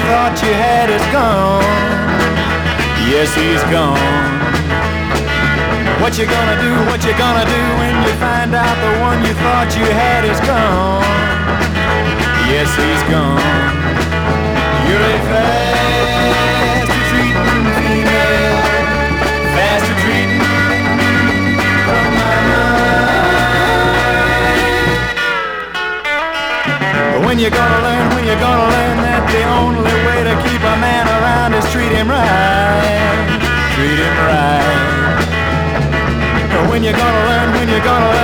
thought you had is gone. Yes, he's gone. What you gonna do, what you gonna do when you find out the one you thought you had is gone? Yes, he's gone. You're a fast retreating female, fast retreating from my mind. But when you gonna learn that the only way to keep a man around is treat him right, treat him right. When you gonna learn